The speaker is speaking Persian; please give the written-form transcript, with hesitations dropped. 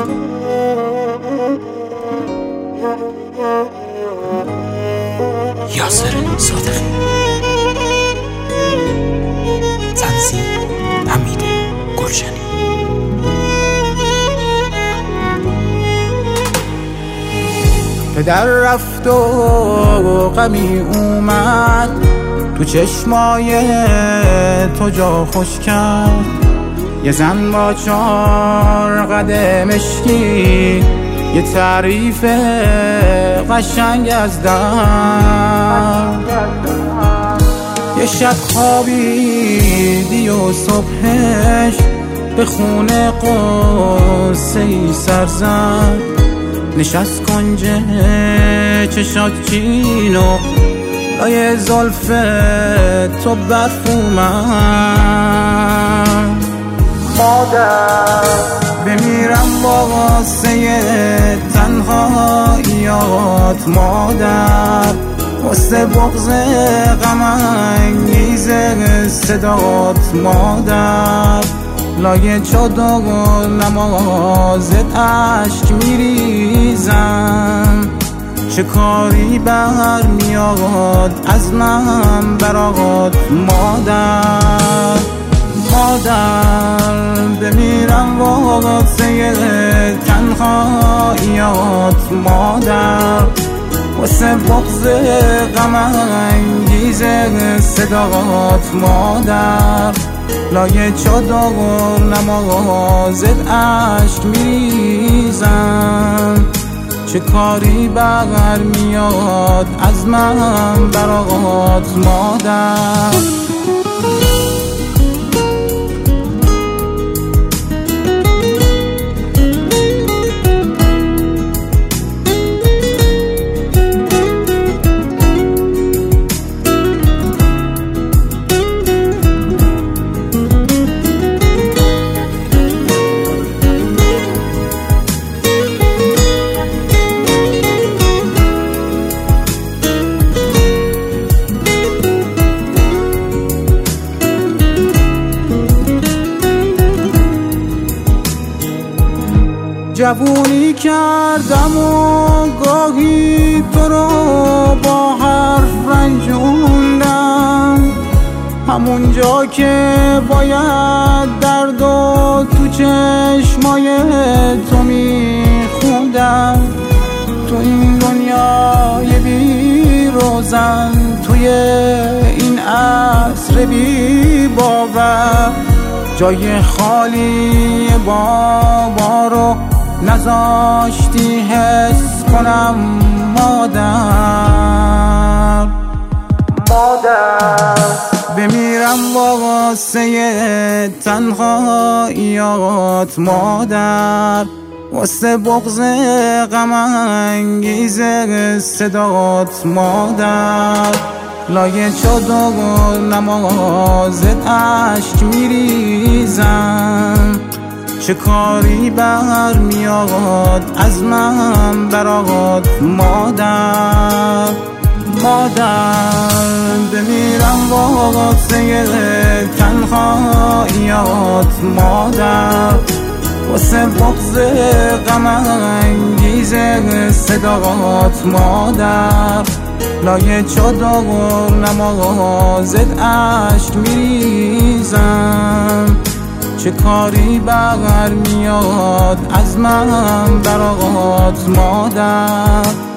یاسر صادقی، تنظیم حمید گلشنی. پدر رفت و غمی اومد، تو چشمای تو جا خوش کرد. یه زن با 4 قد مشکی، یه تعریف قشنگ از در. یه شب خوابیدی و صبحش به خونه قصه ای سر زد. نشست کنج چشات چین و لای زلف تو برف اومد. مادر بمیرم واسه تنهاییات، مادر واسه بغض غم انگیز صدات، مادر لای چادر نمازت اشک میریزم. چه کاری برمیاد از من برات، مادر مادر بمیرم واسه تنهاییات، مادر واسه بغض غم انگیز صدات، مادر لای چادر نمازت اشک میریزم. چه کاری برمیاد از من برات، مادر. جوونی کردم و گاهی تو رو با حرف رنجوندم، همون جا که باید درد و تو چشمای تو میخوندم. تو این دنیای بی روزن، توی این عصر بی باور، جای خالی بابا رو نذاشتی حس کنم، مادر مادر بمیرم واسه تنهاییات، مادر واسه بغض غم انگیز صدات، مادر لای چادر نمازت اشک میریزم. چه کاری برمیاد از من برات، مادر مادر بمیرم واسه تنهاییات، مادر واسه بغض غم انگیز صدات، مادر لای چادر نمازت اشک میریزم. چه کاری برمیاد از من برات، مادر.